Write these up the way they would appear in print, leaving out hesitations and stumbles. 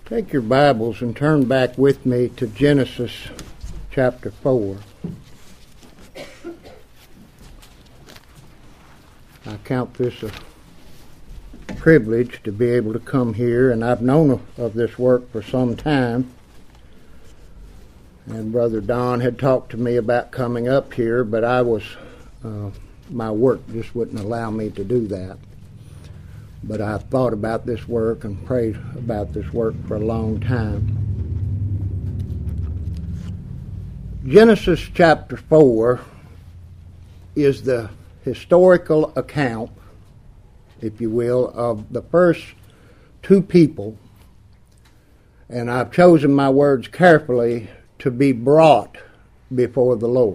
Take your Bibles and turn back with me to Genesis chapter 4. I count this a privilege to be able to come here, and I've known of this work for some time. And Brother Don had talked to me about coming up here, but my work just wouldn't allow me to do that. But I've thought about this work and prayed about this work for a long time. Genesis chapter 4 is the historical account, if you will, of the first two people. And I've chosen my words carefully to be brought before the Lord.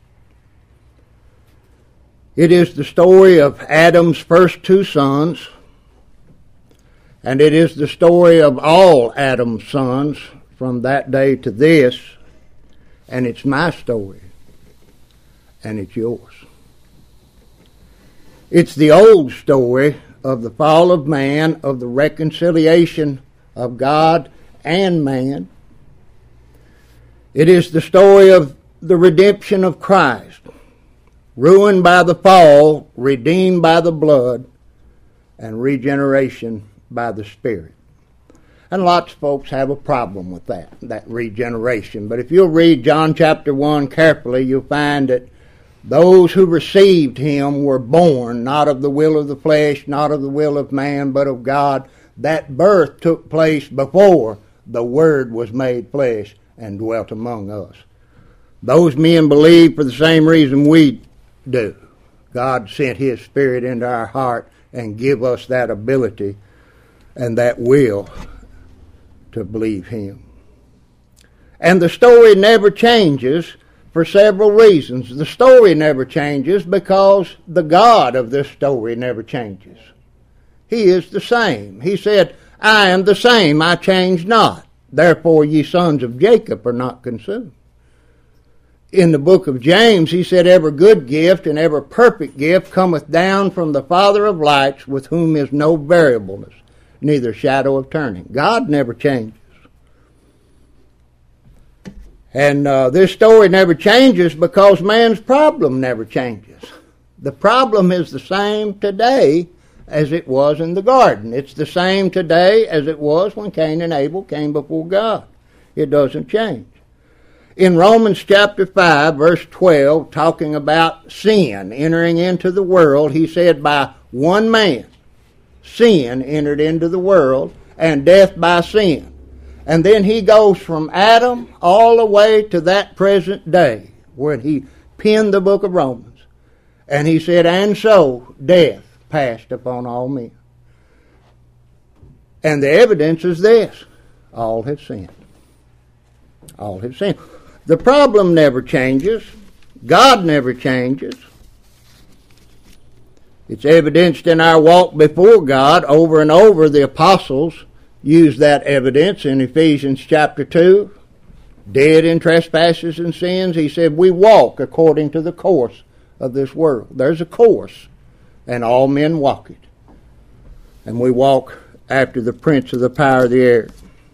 It is the story of Adam's first two sons, and it is the story of all Adam's sons from that day to this, and it's my story, and it's yours. It's the old story of the fall of man, of the reconciliation of God and man. It is the story of the redemption of Christ, ruined by the fall, redeemed by the blood, and regeneration by the Spirit. And lots of folks have a problem with that regeneration. But if you'll read John chapter 1 carefully, you'll find that those who received him were born, not of the will of the flesh, not of the will of man, but of God. That birth took place before the Word was made flesh and dwelt among us. Those men believe for the same reason we do. God sent His Spirit into our heart and give us that ability and that will to believe Him. And the story never changes for several reasons. The story never changes because the God of this story never changes. He is the same. He said, I am the same, I change not. Therefore ye sons of Jacob are not consumed. In the book of James, he said, every good gift and every perfect gift cometh down from the Father of lights, with whom is no variableness, neither shadow of turning. God never changes. And this story never changes because man's problem never changes. The problem is the same today as it was in the garden. It's the same today as it was when Cain and Abel came before God. It doesn't change. In Romans chapter 5, verse 12, talking about sin entering into the world, he said, by one man, sin entered into the world, and death by sin. And then he goes from Adam all the way to that present day, where he penned the book of Romans. And he said, and so death passed upon all men. And the evidence is this: all have sinned. All have sinned. The problem never changes. God never changes. It's evidenced in our walk before God. Over and over, the apostles use that evidence in Ephesians chapter 2. Dead in trespasses and sins, he said, we walk according to the course of this world. There's a course, and all men walk it. And we walk after the prince of the power of the air.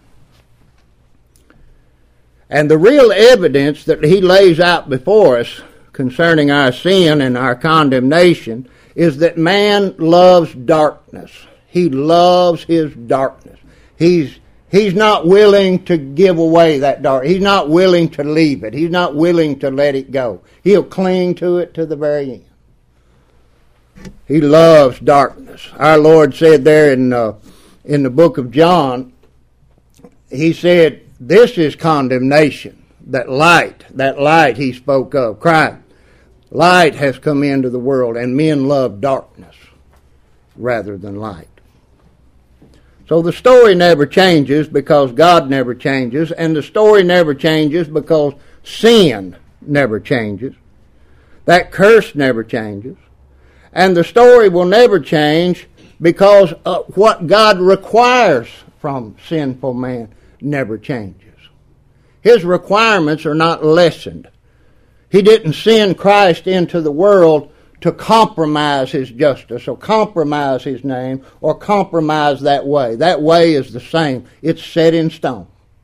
And the real evidence that he lays out before us concerning our sin and our condemnation is that man loves darkness. He loves his darkness. He's not willing to give away that dark. He's not willing to leave it. He's not willing to let it go. He'll cling to it to the very end. He loves darkness. Our Lord said there in the book of John, he said, this is condemnation, that light he spoke of, Christ. Light has come into the world, and men love darkness rather than light. So the story never changes because God never changes, and the story never changes because sin never changes. That curse never changes. And the story will never change because what God requires from sinful man never changes. His requirements are not lessened. He didn't send Christ into the world to compromise his justice or compromise his name or compromise that way. That way is the same. It's set in stone.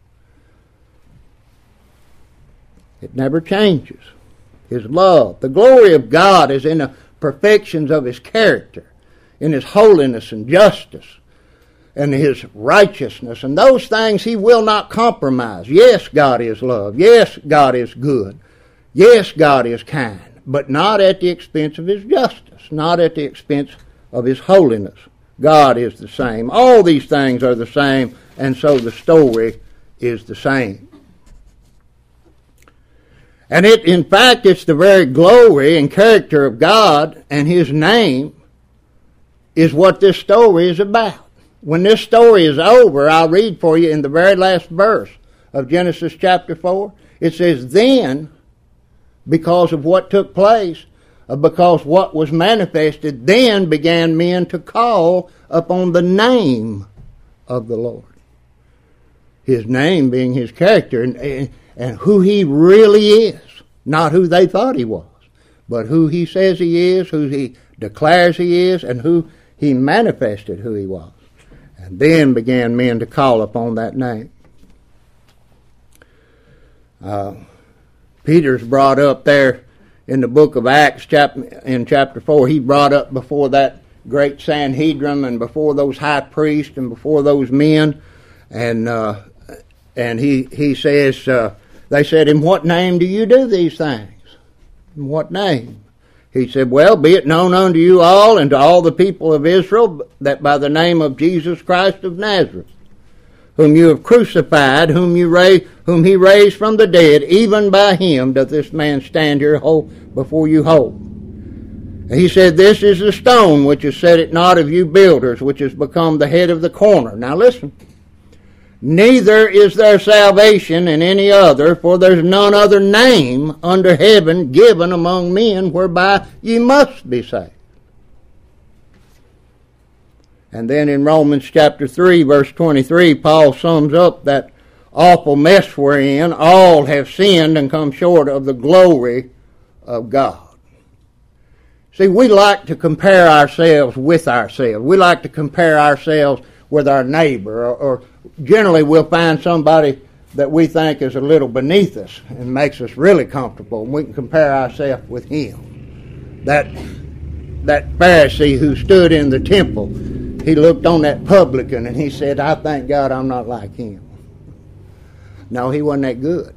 It never changes. His love. The glory of God is in the perfections of his character, in his holiness and justice, and his righteousness. And those things he will not compromise. Yes, God is love. Yes, God is good. Yes, God is kind. But not at the expense of his justice. Not at the expense of his holiness. God is the same. All these things are the same, and so the story is the same. And in fact, it's the very glory and character of God and his name is what this story is about. When this story is over, I'll read for you in the very last verse of Genesis chapter 4. It says, then, because of what took place, because what was manifested, then began men to call upon the name of the Lord. His name being his character and who he really is. Not who they thought he was, but who he says he is, who he declares he is, and who he manifested who he was. And then began men to call upon that name. Peter's brought up there in the book of Acts, in chapter 4, he brought up before that great Sanhedrin and before those high priests and before those men, and he says, they said, in what name do you do these things? In what name? He said, well, be it known unto you all and to all the people of Israel that by the name of Jesus Christ of Nazareth, whom you have crucified, whom he raised from the dead, even by him doth this man stand here whole before you whole. And he said, this is the stone which is set at naught of you builders, which has become the head of the corner. Now listen. Neither is there salvation in any other, for there's none other name under heaven given among men whereby ye must be saved. And then in Romans chapter 3, verse 23, Paul sums up that awful mess we're in. All have sinned and come short of the glory of God. See, we like to compare ourselves with ourselves. We like to compare ourselves with our neighbor, or generally we'll find somebody that we think is a little beneath us and makes us really comfortable, and we can compare ourselves with him. That Pharisee who stood in the temple, he looked on that publican and he said, I thank God I'm not like him. No, he wasn't that good.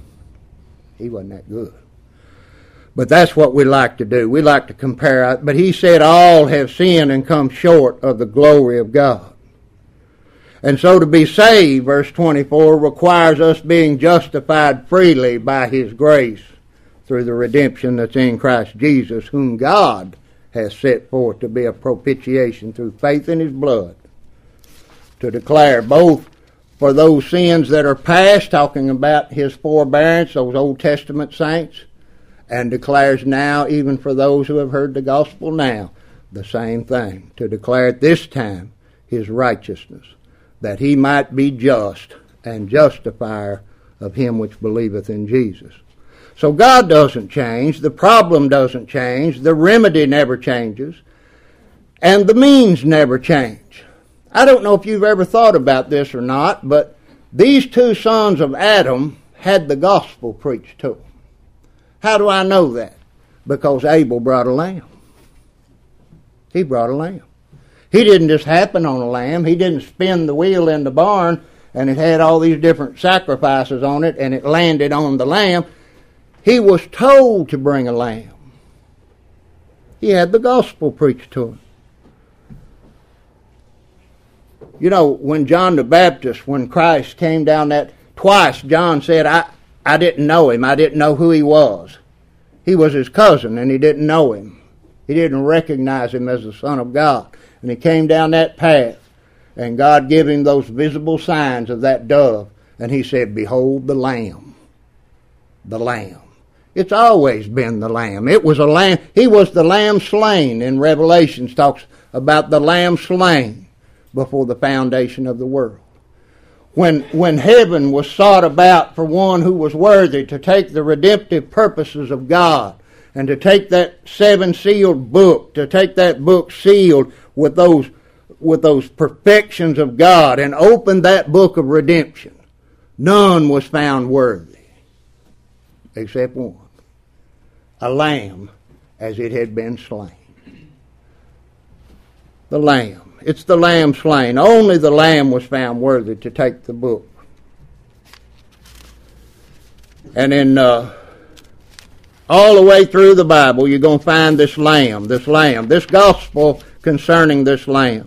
He wasn't that good. But that's what we like to do. We like to compare. But he said all have sinned and come short of the glory of God. And so to be saved, verse 24, requires us being justified freely by his grace through the redemption that's in Christ Jesus, whom God has set forth to be a propitiation through faith in his blood, to declare both for those sins that are past, talking about his forbearance, those Old Testament saints, and declares now, even for those who have heard the gospel now, the same thing, to declare at this time his righteousness, that he might be just and justifier of him which believeth in Jesus. So God doesn't change, the problem doesn't change, the remedy never changes, and the means never change. I don't know if you've ever thought about this or not, but these two sons of Adam had the gospel preached to them. How do I know that? Because Abel brought a lamb. He brought a lamb. He didn't just happen on a lamb. He didn't spin the wheel in the barn and it had all these different sacrifices on it and it landed on the lamb. He was told to bring a lamb. He had the gospel preached to him. You know, when John the Baptist, when Christ came down that, twice John said, I didn't know him. I didn't know who he was. He was his cousin and he didn't know him. He didn't recognize him as the Son of God. And he came down that path, and God gave him those visible signs of that dove, and he said, behold the Lamb. The Lamb. It's always been the Lamb. It was a lamb. He was the Lamb slain in Revelations, talks about the Lamb slain before the foundation of the world. When heaven was sought about for one who was worthy to take the redemptive purposes of God and to take that seven-sealed book, to take that book sealed with those perfections of God and open that book of redemption, none was found worthy except one, a lamb as it had been slain. The lamb. It's the lamb slain. Only the lamb was found worthy to take the book. And in all the way through the Bible, you're going to find this gospel concerning this lamb.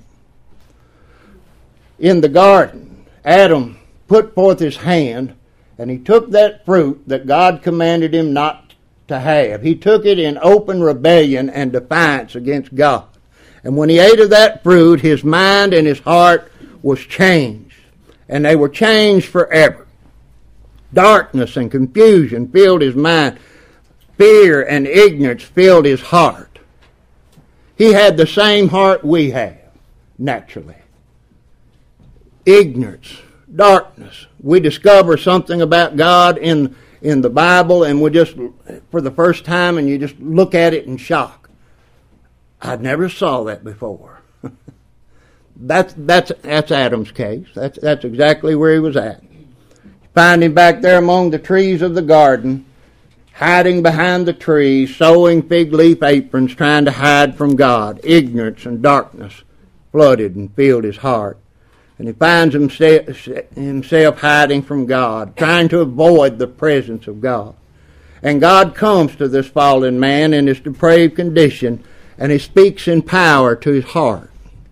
In the garden, Adam put forth his hand, and he took that fruit that God commanded him not to have. He took it in open rebellion and defiance against God. And when he ate of that fruit, his mind and his heart was changed, and they were changed forever. Darkness and confusion filled his mind. Fear and ignorance filled his heart. He had the same heart we have, naturally. Ignorance, darkness. We discover something about God in the Bible, and we just, for the first time, and you just look at it in shock. I never saw that before. That's Adam's case. That's exactly where he was at. You find him back there among the trees of the garden, hiding behind the trees, sewing fig leaf aprons, trying to hide from God. Ignorance and darkness flooded and filled his heart. And he finds himself hiding from God, trying to avoid the presence of God. And God comes to this fallen man in his depraved condition, and he speaks in power to his heart.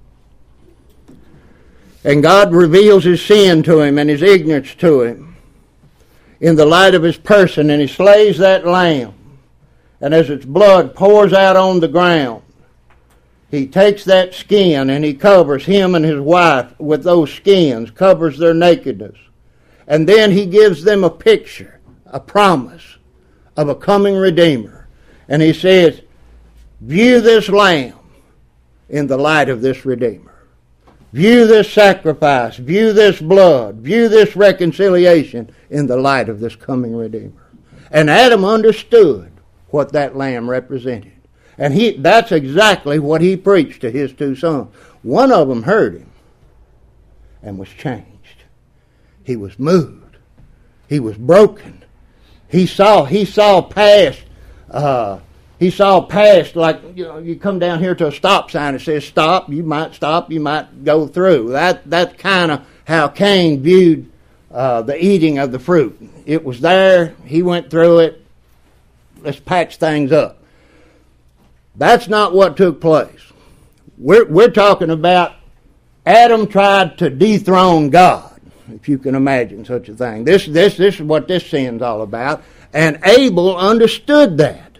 And God reveals his sin to him and his ignorance to him in the light of his person, and he slays that lamb. And as its blood pours out on the ground, he takes that skin and he covers him and his wife with those skins, covers their nakedness. And then he gives them a picture, a promise of a coming Redeemer. And he says, view this lamb in the light of this Redeemer. View this sacrifice, view this blood, view this reconciliation in the light of this coming Redeemer. And Adam understood what that lamb represented. And that's exactly what he preached to his two sons. One of them heard him and was changed. He was moved. He was broken. He saw past. He saw past, like, you come down here to a stop sign that says stop. You might go through. That's kind of how Cain viewed the eating of the fruit. It was there. He went through it. Let's patch things up. That's not what took place. We're talking about Adam tried to dethrone God, if you can imagine such a thing. This is what this sin's all about. And Abel understood that.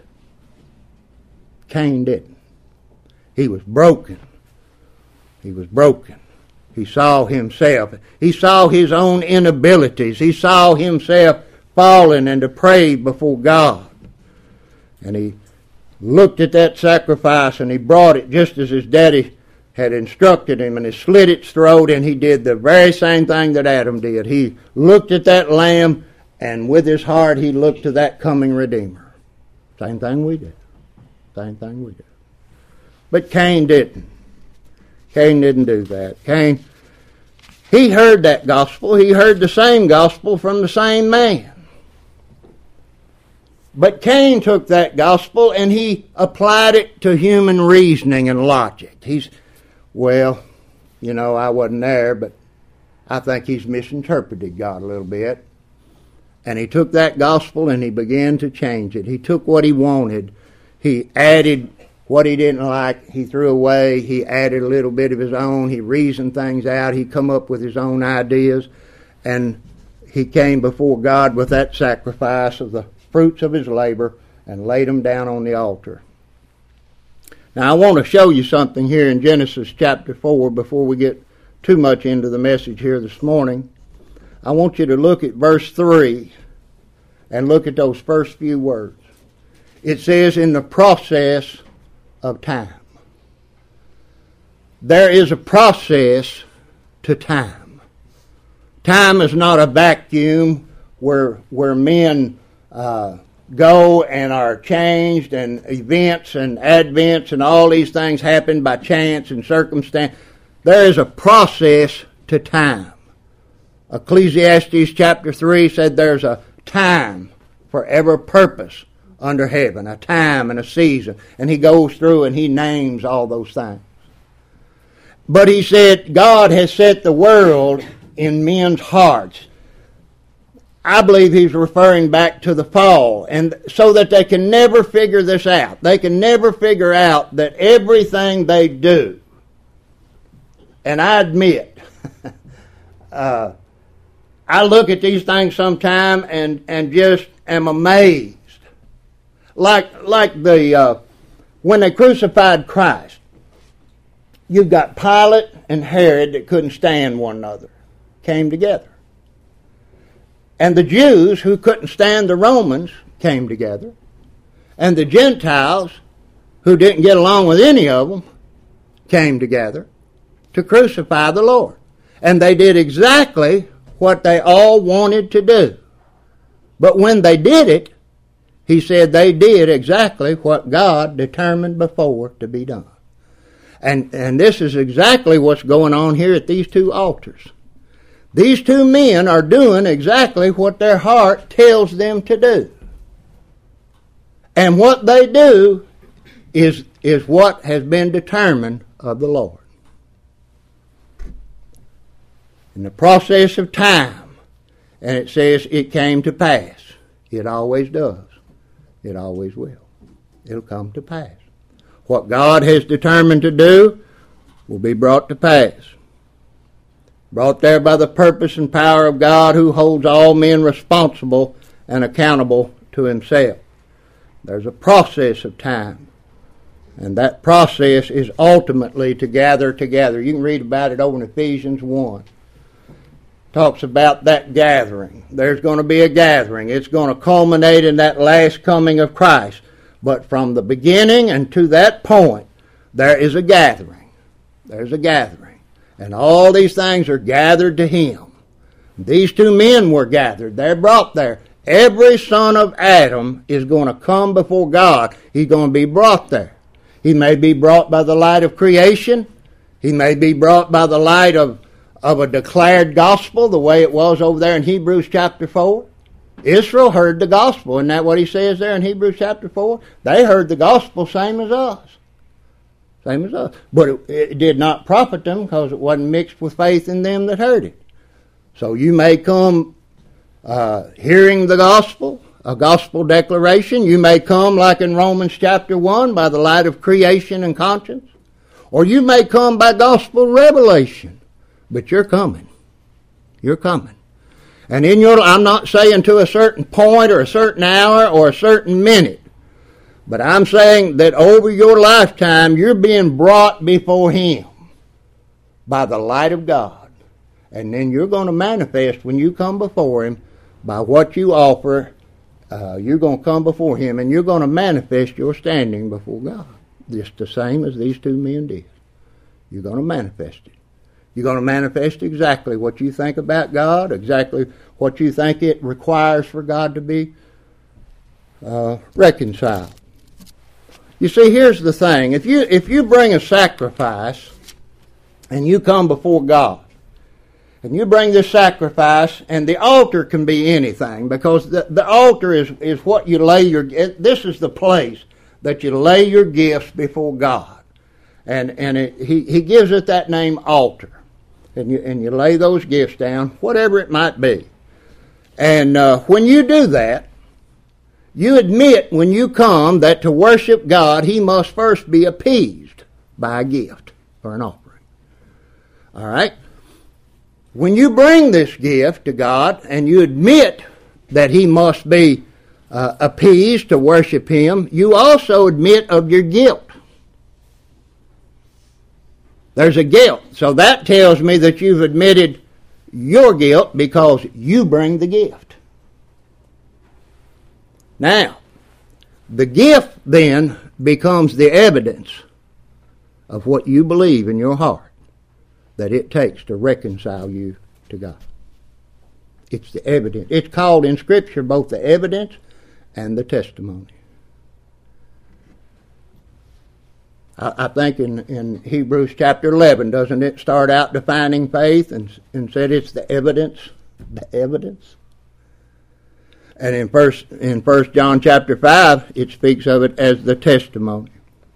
Cain didn't. He was broken. He was broken. He saw himself. He saw his own inabilities. He saw himself fallen and depraved before God. And he looked at that sacrifice, and he brought it just as his daddy had instructed him, and he slit its throat, and he did the very same thing that Adam did. He looked at that lamb, and with his heart he looked to that coming Redeemer. Same thing we did. Same thing we did. But Cain didn't. Cain didn't do that. Cain, he heard that gospel. He heard the same gospel from the same man. But Cain took that gospel and he applied it to human reasoning and logic. I wasn't there, but I think he's misinterpreted God a little bit. And he took that gospel and he began to change it. He took what he wanted. He added what he didn't like. He threw away. He added a little bit of his own. He reasoned things out. He come up with his own ideas. And he came before God with that sacrifice of the fruits of his labor and laid them down on the altar. Now I want to show you something here in Genesis chapter 4 before we get too much into the message here this morning. I want you to look at verse 3 and look at those first few words. It says, in the process of time. There is a process to time. Time is not a vacuum where men go and are changed, and events and advents and all these things happen by chance and circumstance. There is a process to time. Ecclesiastes chapter 3 said there's a time for every purpose under heaven, a time and a season. And he goes through and he names all those things. But he said God has set the world in men's hearts. I believe he's referring back to the fall, and so that they can never figure this out. They can never figure out that everything they do, and I admit, I look at these things sometime and just am amazed. Like when they crucified Christ, you've got Pilate and Herod that couldn't stand one another, came together. And the Jews who couldn't stand the Romans came together. And the Gentiles who didn't get along with any of them came together to crucify the Lord. And they did exactly what they all wanted to do. But when they did it, he said they did exactly what God determined before to be done. And this is exactly what's going on here at these two altars. These two men are doing exactly what their heart tells them to do. And what they do is what has been determined of the Lord. In the process of time, and it says it came to pass. It always does. It always will. It'll come to pass. What God has determined to do will be brought to pass. Brought there by the purpose and power of God, who holds all men responsible and accountable to himself. There's a process of time, and that process is ultimately to gather together. You can read about it over in Ephesians 1. Talks about that gathering. There's going to be a gathering. It's going to culminate in that last coming of Christ. But from the beginning and to that point, there is a gathering. There's a gathering. And all these things are gathered to him. These two men were gathered. They're brought there. Every son of Adam is going to come before God. He's going to be brought there. He may be brought by the light of creation. He may be brought by the light of a declared gospel, the way it was over there in Hebrews chapter 4. Israel heard the gospel. Isn't that what he says there in Hebrews chapter 4? They heard the gospel same as us. Same as us. But it did not profit them because it wasn't mixed with faith in them that heard it. So you may come hearing the gospel, a gospel declaration. You may come like in Romans chapter 1 by the light of creation and conscience. Or you may come by gospel revelation. But you're coming. You're coming. And I'm not saying to a certain point or a certain hour or a certain minute. But I'm saying that over your lifetime, you're being brought before him by the light of God. And then you're going to manifest when you come before him by what you offer. You're going to come before him and you're going to manifest your standing before God. Just the same as these two men did. You're going to manifest it. You're going to manifest exactly what you think about God, exactly what you think it requires for God to be reconciled. You see, here's the thing. If you bring a sacrifice and you come before God, and you bring this sacrifice, and the altar can be anything, because the altar is what you lay this is the place that you lay your gifts before God. And he gives it that name, altar. And you lay those gifts down, whatever it might be. And when you do that, you admit when you come that to worship God, he must first be appeased by a gift or an offering. All right? When you bring this gift to God and you admit that he must be appeased to worship him, you also admit of your guilt. There's a guilt. So that tells me that you've admitted your guilt because you bring the gift. Now, the gift then becomes the evidence of what you believe in your heart that it takes to reconcile you to God. It's the evidence. It's called in Scripture both the evidence and the testimony. I think in Hebrews chapter 11, doesn't it start out defining faith and said it's the evidence? The evidence. And in first John chapter 5, it speaks of it as the testimony.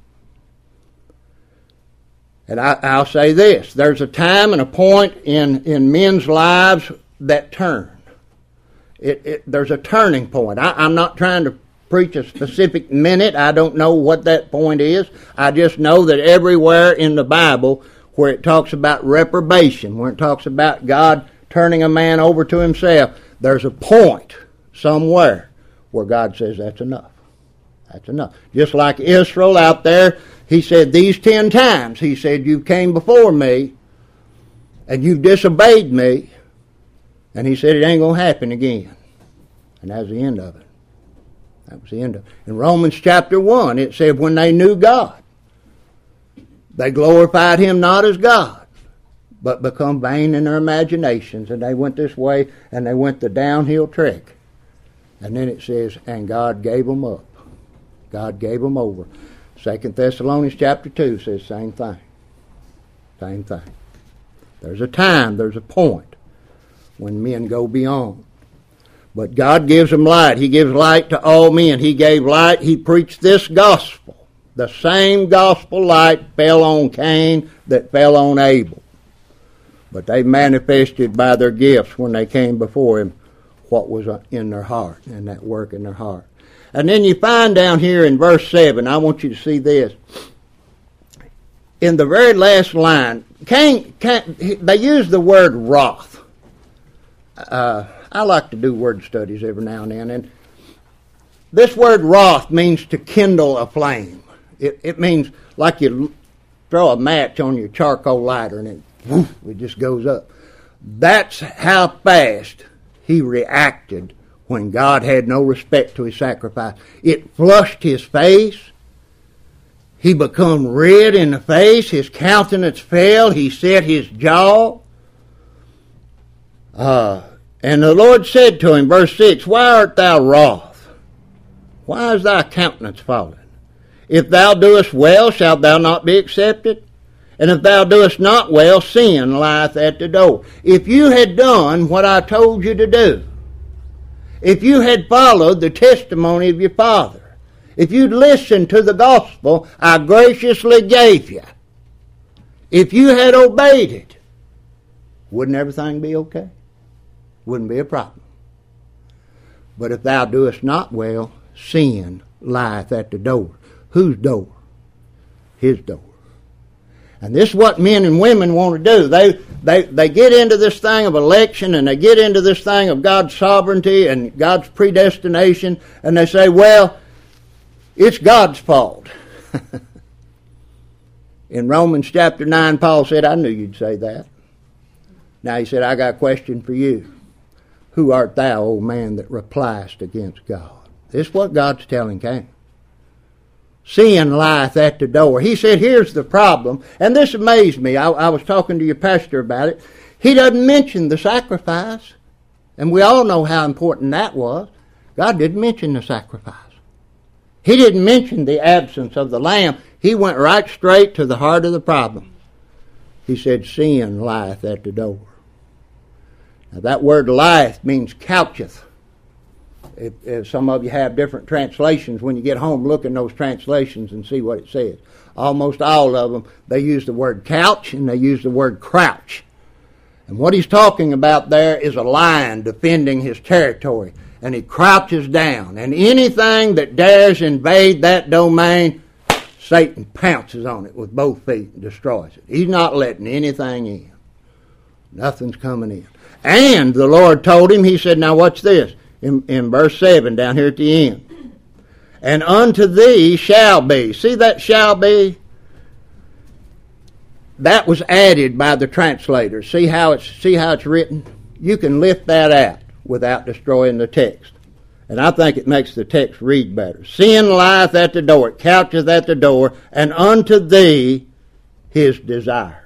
And I'll say this, there's a time and a point in men's lives that turn. There's a turning point. I'm not trying to preach a specific minute. I don't know what that point is. I just know that everywhere in the Bible where it talks about reprobation, where it talks about God turning a man over to himself, there's a point somewhere where God says that's enough. That's enough. Just like Israel out there, he said these 10 times, he said, you came before me and you've disobeyed me. And he said it ain't going to happen again. And that was the end of it. That was the end of it. In Romans chapter 1, it said when they knew God, they glorified him not as God, but become vain in their imaginations. And they went this way, and they went the downhill trek. And then it says, and God gave them up. God gave them over. 2 Thessalonians chapter 2 says same thing. Same thing. There's a time, there's a point when men go beyond. But God gives them light. He gives light to all men. He gave light. He preached this gospel. The same gospel light fell on Cain that fell on Abel. But they manifested by their gifts when they came before him what was in their heart and that work in their heart. And then you find down here in verse 7, I want you to see this. In the very last line, Cain they use the word wrath. I like to do word studies every now and then. And this word wrath means to kindle a flame. It means like you throw a match on your charcoal lighter and it just goes up. That's how fast he reacted when God had no respect to his sacrifice. It flushed his face. He become red in the face. His countenance fell. He set his jaw. And the Lord said to him, verse 6, why art thou wroth? Why is thy countenance fallen? If thou doest well, shalt thou not be accepted? And if thou doest not well, sin lieth at the door. If you had done what I told you to do, if you had followed the testimony of your father, if you'd listened to the gospel I graciously gave you, if you had obeyed it, wouldn't everything be okay? Wouldn't be a problem. But if thou doest not well, sin lieth at the door. Whose door? His door. And this is what men and women want to do. They get into this thing of election and they get into this thing of God's sovereignty and God's predestination, and they say, well, it's God's fault. In Romans chapter 9, Paul said, I knew you'd say that. Now he said, I got a question for you. Who art thou, O man, that repliest against God? This is what God's telling Cain. Sin lieth at the door. He said, here's the problem. And this amazed me. I was talking to your pastor about it. He doesn't mention the sacrifice. And we all know how important that was. God didn't mention the sacrifice. He didn't mention the absence of the lamb. He went right straight to the heart of the problem. He said, sin lieth at the door. Now that word lieth means coucheth. If some of you have different translations, when you get home, look in those translations and see what it says. Almost all of them, they use the word couch and they use the word crouch. And what he's talking about there is a lion defending his territory. And he crouches down. And anything that dares invade that domain, Satan pounces on it with both feet and destroys it. He's not letting anything in. Nothing's coming in. And the Lord told him, he said, now watch this. In verse 7 down here at the end. And unto thee shall be. See that shall be? That was added by the translators. See how it's written? You can lift that out without destroying the text. And I think it makes the text read better. Sin lieth at the door, it coucheth at the door, and unto thee his desire.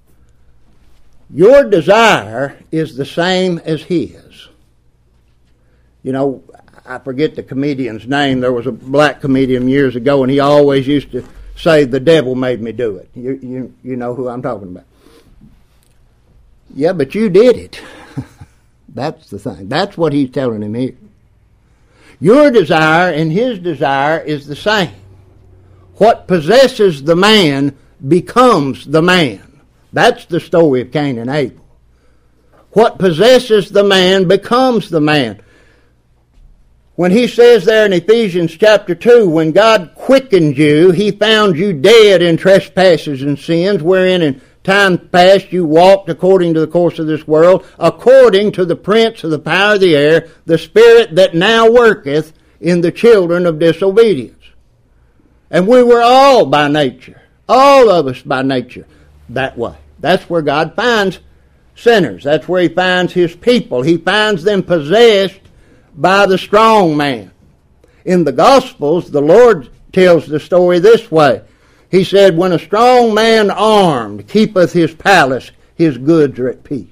Your desire is the same as his. You know, I forget the comedian's name. There was a black comedian years ago, and he always used to say, "The devil made me do it." You know who I'm talking about. Yeah, but you did it. That's the thing. That's what he's telling him here. Your desire and his desire is the same. What possesses the man becomes the man. That's the story of Cain and Abel. What possesses the man becomes the man. When he says there in Ephesians chapter 2, when God quickened you, he found you dead in trespasses and sins, wherein in time past you walked according to the course of this world, according to the prince of the power of the air, the spirit that now worketh in the children of disobedience. And we were all by nature, all of us by nature, that way. That's where God finds sinners. That's where he finds his people. He finds them possessed by the strong man. In the Gospels, the Lord tells the story this way. He said, when a strong man armed keepeth his palace, his goods are at peace.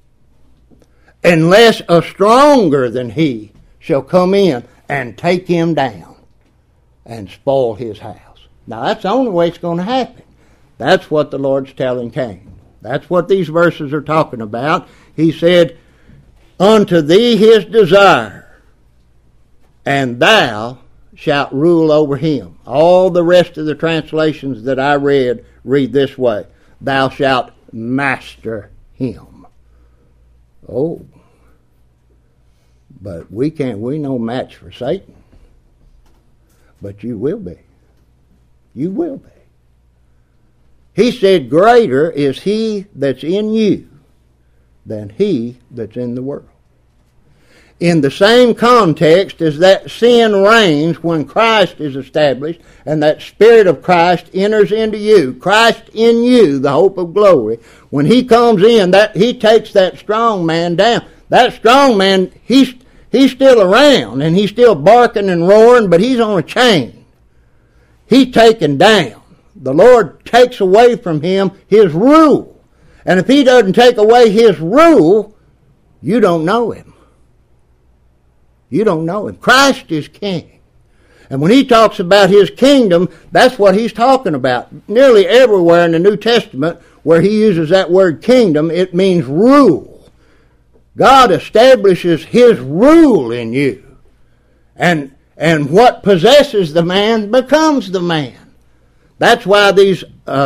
Unless a stronger than he shall come in and take him down and spoil his house. Now that's the only way it's going to happen. That's what the Lord's telling Cain. That's what these verses are talking about. He said, unto thee his desire, and thou shalt rule over him. All the rest of the translations that I read this way. Thou shalt master him. Oh. But we no match for Satan. But you will be. You will be. He said, greater is he that's in you than he that's in the world. In the same context as that sin reigns when Christ is established and that Spirit of Christ enters into you, Christ in you, the hope of glory, when he comes in, that he takes that strong man down. That strong man, he's still around and he's still barking and roaring, but he's on a chain. He's taken down. The Lord takes away from him his rule. And if he doesn't take away his rule, you don't know him. You don't know him. Christ is king. And when he talks about his kingdom, that's what he's talking about. Nearly everywhere in the New Testament where he uses that word kingdom, it means rule. God establishes his rule in you. And what possesses the man becomes the man. That's why these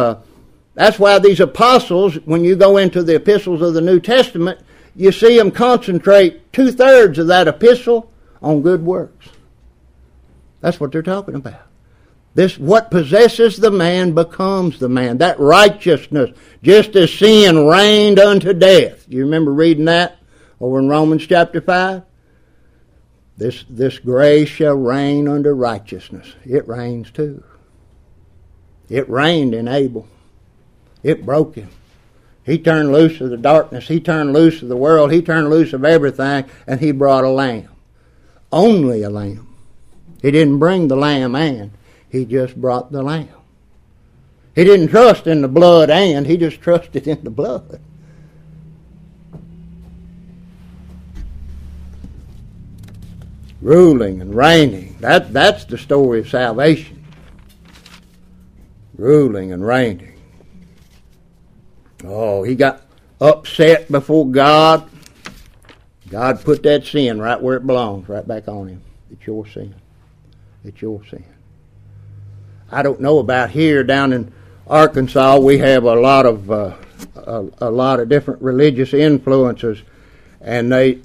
apostles, when you go into the epistles of the New Testament, you see them concentrate 2/3 of that epistle on good works. That's what they're talking about. This, what possesses the man becomes the man. That righteousness, just as sin reigned unto death. You remember reading that over in Romans chapter 5? This grace shall reign unto righteousness. It reigns too. It reigned in Abel. It broke him. He turned loose of the darkness. He turned loose of the world. He turned loose of everything, and he brought a lamb. Only a lamb. He didn't bring the lamb and. He just brought the lamb. He didn't trust in the blood and. He just trusted in the blood. Ruling and reigning. That's the story of salvation. Ruling and reigning. Oh, he got upset before God. God put that sin right where it belongs, right back on him. It's your sin. It's your sin. I don't know about here down in Arkansas. We have a lot of different religious influences, and they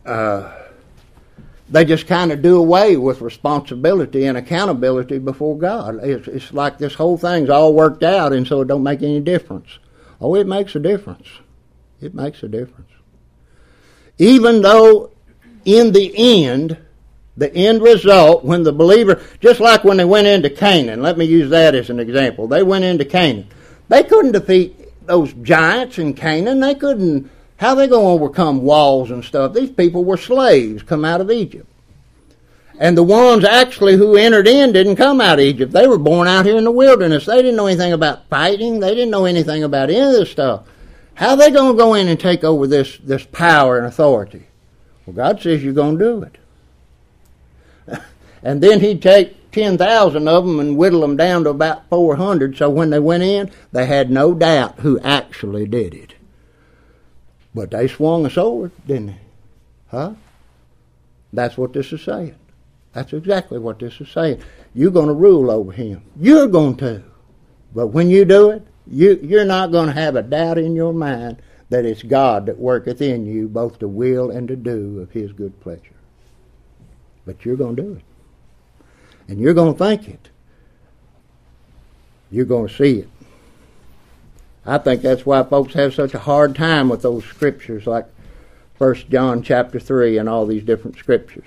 just kind of do away with responsibility and accountability before God. It's like this whole thing's all worked out, and so it don't make any difference. Oh, it makes a difference. It makes a difference. Even though in the end result, when the believer, just like when they went into Canaan, let me use that as an example. They went into Canaan. They couldn't defeat those giants in Canaan. They couldn't. How are they going to overcome walls and stuff? These people were slaves come out of Egypt. And the ones actually who entered in didn't come out of Egypt. They were born out here in the wilderness. They didn't know anything about fighting. They didn't know anything about any of this stuff. How are they going to go in and take over this power and authority? Well, God says you're going to do it. And then he'd take 10,000 of them and whittle them down to about 400, so when they went in, they had no doubt who actually did it. But they swung a sword, didn't they? Huh? That's what this is saying. That's exactly what this is saying. You're going to rule over him. You're going to. But when you do it, you're not going to have a doubt in your mind that it's God that worketh in you both to will and to do of his good pleasure. But you're going to do it. And you're going to think it. You're going to see it. I think that's why folks have such a hard time with those scriptures like 1 John chapter 3 and all these different scriptures.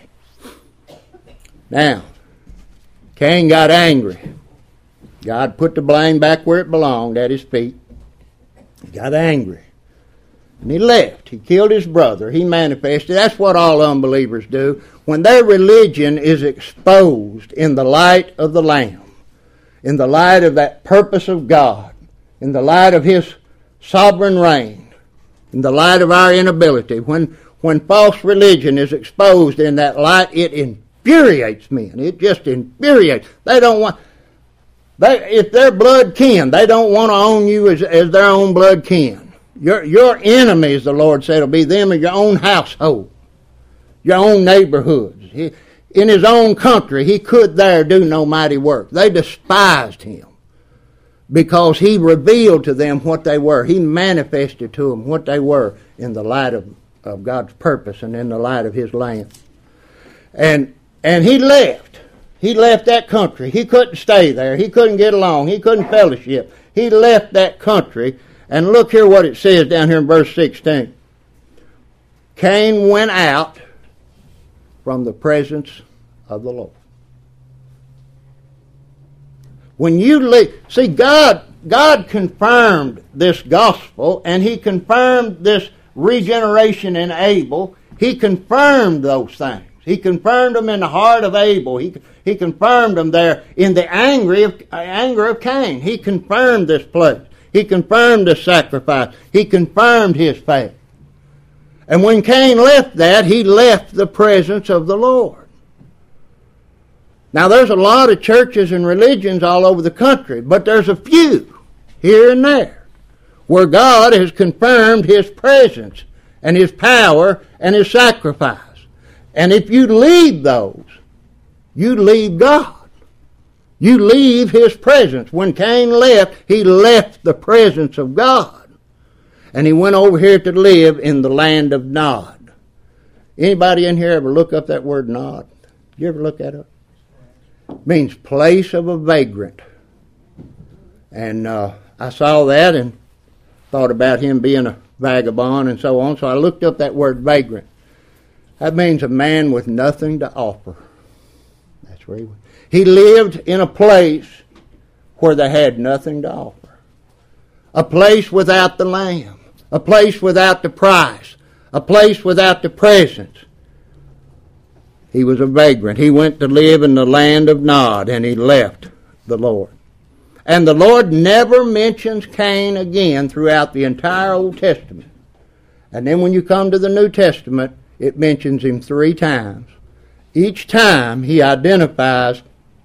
Now, Cain got angry. God put the blame back where it belonged, at his feet. He got angry. And he left. He killed his brother. He manifested. That's what all unbelievers do. When their religion is exposed in the light of the Lamb, in the light of that purpose of God, in the light of his sovereign reign, in the light of our inability, when false religion is exposed in that light, it infuriates men. It just infuriates. They don't want... if they're blood kin, they don't want to own you as their own blood kin. Your enemies, the Lord said, will be them of your own household, your own neighborhoods. In his own country, he could there do no mighty work. They despised him because he revealed to them what they were. He manifested to them what they were in the light of God's purpose and in the light of his Lamb. And he left. He left that country. He couldn't stay there. He couldn't get along. He couldn't fellowship. He left that country. And look here what it says down here in verse 16. Cain went out from the presence of the Lord. When you leave, see, God confirmed this gospel, and he confirmed this regeneration in Abel. He confirmed those things. He confirmed them in the heart of Abel. He confirmed them there in the anger of Cain. He confirmed this place. He confirmed the sacrifice. He confirmed his faith. And when Cain left that, he left the presence of the Lord. Now, there's a lot of churches and religions all over the country, but there's a few here and there where God has confirmed his presence and his power and his sacrifice. And if you leave those, you leave God. You leave his presence. When Cain left, he left the presence of God. And he went over here to live in the land of Nod. Anybody in here ever look up that word Nod? You ever look that up? It means place of a vagrant. And I saw that and thought about him being a vagabond and so on. So I looked up that word vagrant. That means a man with nothing to offer. That's where he went. He lived in a place where they had nothing to offer. A place without the Lamb. A place without the price. A place without the presence. He was a vagrant. He went to live in the land of Nod, and he left the Lord. And the Lord never mentions Cain again throughout the entire Old Testament. And then when you come to the New Testament, it mentions him 3 times. Each time he identifies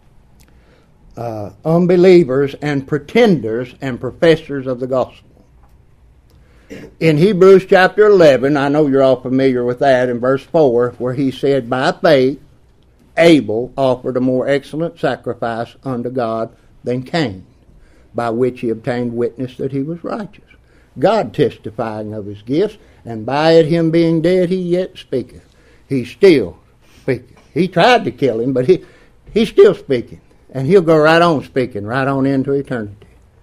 unbelievers and pretenders and professors of the gospel. In Hebrews chapter 11, I know you're all familiar with that, in verse 4, where he said, by faith, Abel offered a more excellent sacrifice unto God than Cain, by which he obtained witness that he was righteous. God testifying of his gifts, and by it him being dead, he yet speaketh. He's still speaking. He tried to kill him, but he's still speaking. And he'll go right on speaking, right on into eternity.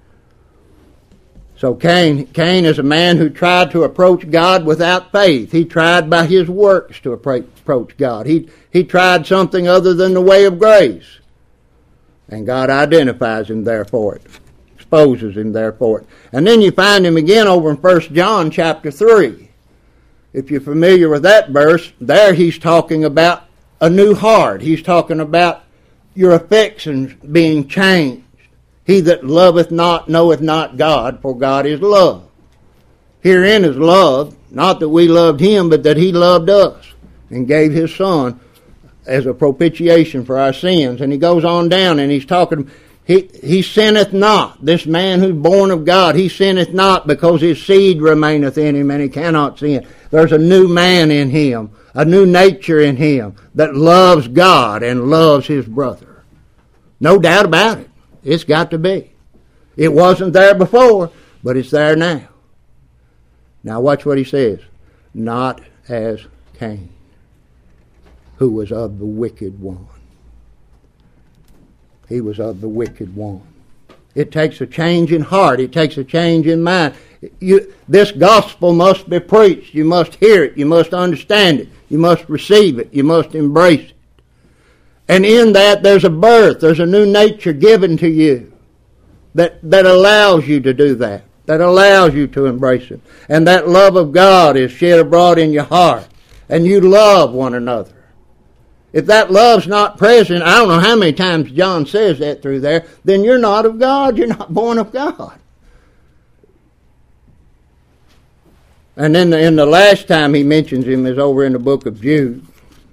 So Cain is a man who tried to approach God without faith. He tried by his works to approach God. He tried something other than the way of grace. And God identifies him there for it, exposes him there for it. And then you find him again over in 1 John chapter 3. If you're familiar with that verse, there he's talking about a new heart. He's talking about your affections being changed. He that loveth not knoweth not God, for God is love. Herein is love, not that we loved him, but that he loved us and gave his Son as a propitiation for our sins. And he goes on down and he's talking, he sinneth not. This man who's born of God, he sinneth not because his seed remaineth in him and he cannot sin. There's a new man in him, a new nature in him that loves God and loves his brother. No doubt about it. It's got to be. It wasn't there before, but it's there now. Now watch what he says. Not as Cain, who was of the wicked one. He was of the wicked one. It takes a change in heart. It takes a change in mind. This gospel must be preached. You must hear it. You must understand it. You must receive it. You must embrace it. And in that there's a birth. There's a new nature given to you that allows you to do that. That allows you to embrace it. And that love of God is shed abroad in your heart. And you love one another. If that love's not present, I don't know how many times John says that through there, then you're not of God. You're not born of God. And then in the last time he mentions him is over in the book of Jude.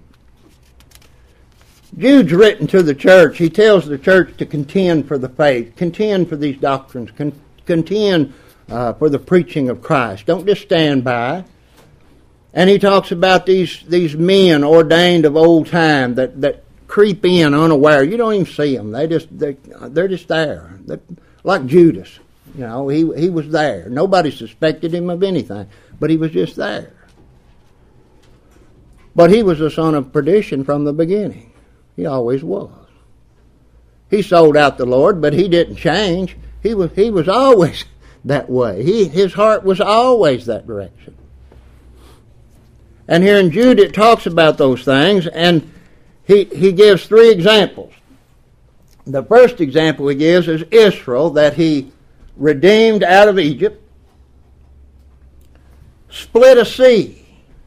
Jude's written to the church. He tells the church to contend for the faith, contend for these doctrines, contend for the preaching of Christ. Don't just stand by. And he talks about these men ordained of old time that creep in unaware. You don't even see them. They're just there. They're like Judas. You know, he was there. Nobody suspected him of anything, but he was just there. But he was a son of perdition from the beginning. He always was. He sold out the Lord, but he didn't change. He was always that way. His heart was always that direction. And here in Jude it talks about those things, and he gives three examples. The first example he gives is Israel, that he redeemed out of Egypt, split a sea,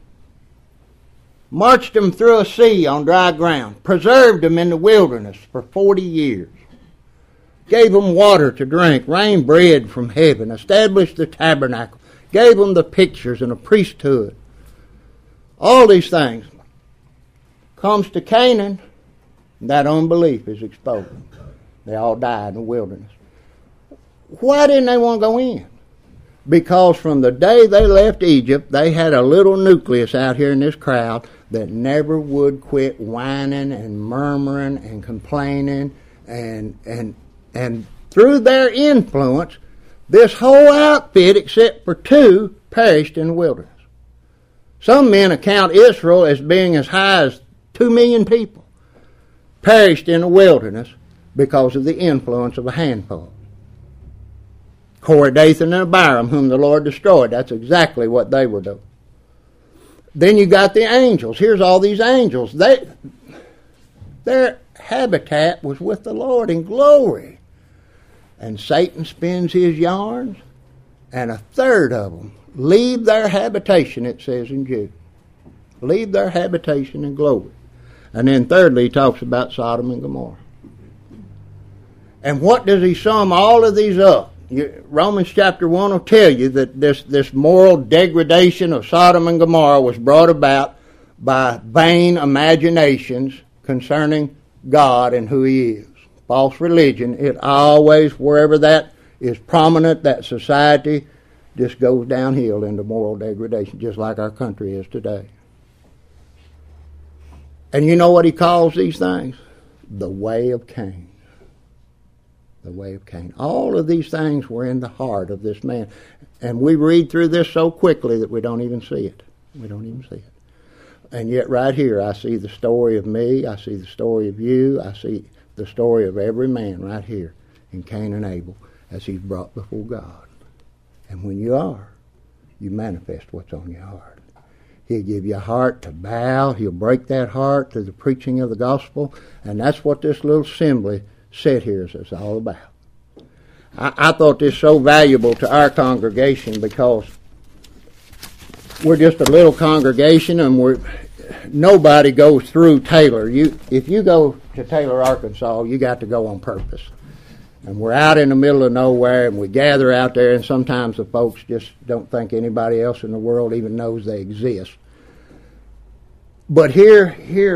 marched them through a sea on dry ground, preserved them in the wilderness for 40 years, gave them water to drink, rained bread from heaven, established the tabernacle, gave them the pictures and a priesthood. All these things. Comes to Canaan, that unbelief is exposed. They all died in the wilderness. Why didn't they want to go in? Because from the day they left Egypt, they had a little nucleus out here in this crowd that never would quit whining and murmuring and complaining, and through their influence, this whole outfit, except for two, perished in the wilderness. Some men account Israel as being as high as 2 million people perished in the wilderness because of the influence of a handful. Korah, Dathan, and Abiram, whom the Lord destroyed. That's exactly what they were doing. Then you got the angels. Here's all these angels. Their habitat was with the Lord in glory. And Satan spins his yarns, and a third of them leave their habitation, it says in Jude. Leave their habitation in glory. And then thirdly, he talks about Sodom and Gomorrah. And what does he sum all of these up? Romans chapter 1 will tell you that this moral degradation of Sodom and Gomorrah was brought about by vain imaginations concerning God and who he is. False religion, it always, wherever that is prominent, that society just goes downhill into moral degradation, just like our country is today. And you know what he calls these things? The way of Cain. The way of Cain. All of these things were in the heart of this man. And we read through this so quickly that we don't even see it. We don't even see it. And yet right here I see the story of me, I see the story of you, I see the story of every man right here in Cain and Abel as he's brought before God. And when you are, you manifest what's on your heart. He'll give you a heart to bow. He'll break that heart to the preaching of the gospel. And that's what this little assembly set here is all about. I thought this so valuable to our congregation because we're just a little congregation and nobody goes through Taylor. If you go to Taylor, Arkansas, you got to go on purpose. And we're out in the middle of nowhere, and we gather out there, and sometimes the folks just don't think anybody else in the world even knows they exist. But here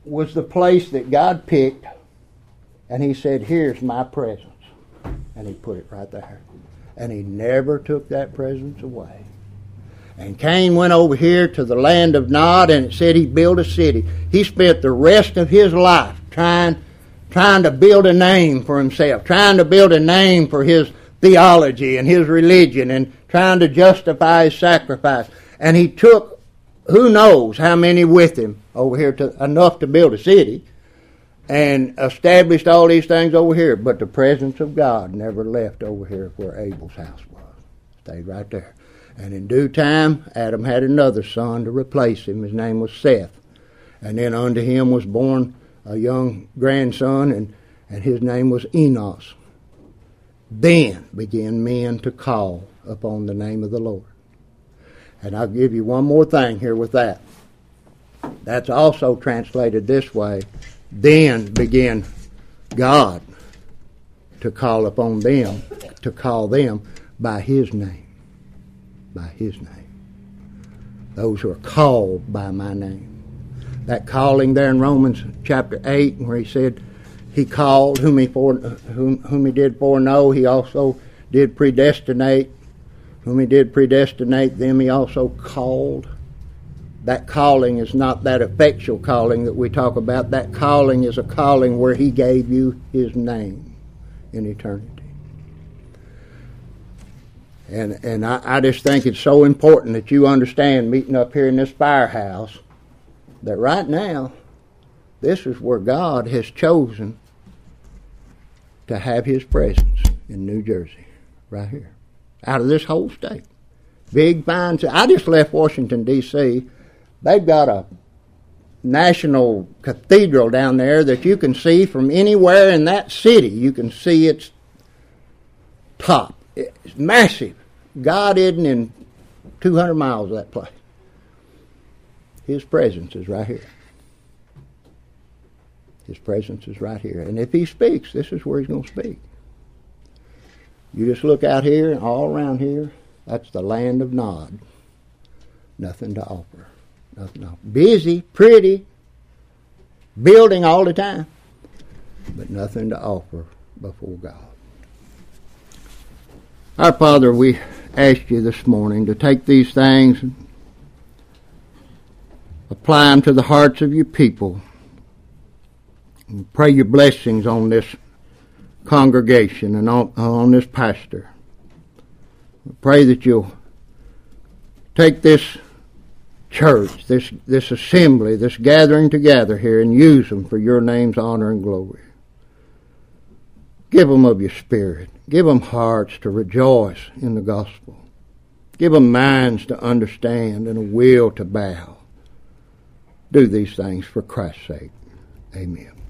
was the place that God picked, and he said, here's my presence. And he put it right there. And he never took that presence away. And Cain went over here to the land of Nod, and it said he built a city. He spent the rest of his life trying to build a name for himself, trying to build a name for his theology and his religion, and trying to justify his sacrifice. And he took who knows how many with him over here, enough to build a city, and established all these things over here. But the presence of God never left over here where Abel's house was. Stayed right there. And in due time, Adam had another son to replace him. His name was Seth. And then unto him was born a young grandson, and his name was Enos. Then began men to call upon the name of the Lord. And I'll give you one more thing here with that. That's also translated this way. Then began God to call upon them, to call them by his name. By his name. Those who are called by my name. That calling there in Romans chapter 8, where he said he called whom he did foreknow, he also did predestinate. Whom he did predestinate, them he also called. That calling is not that effectual calling that we talk about. That calling is a calling where he gave you his name in eternity. And I just think it's so important that you understand, meeting up here in this firehouse, that right now, this is where God has chosen to have his presence in New Jersey, right here, out of this whole state. Big, fine. I just left Washington, D.C. They've got a national cathedral down there that you can see from anywhere in that city. You can see its top. It's massive. God isn't in 200 miles of that place. His presence is right here. His presence is right here. And if he speaks, this is where he's going to speak. You just look out here and all around here, that's the land of Nod. Nothing to offer. Nothing to offer. Busy, pretty, building all the time, but nothing to offer before God. Our Father, we ask you this morning to take these things and apply them to the hearts of your people. And pray your blessings on this congregation and on this pastor. We pray that you'll take this church, this assembly, this gathering together here, and use them for your name's honor and glory. Give them of your Spirit. Give them hearts to rejoice in the gospel. Give them minds to understand and a will to bow. Do these things for Christ's sake. Amen.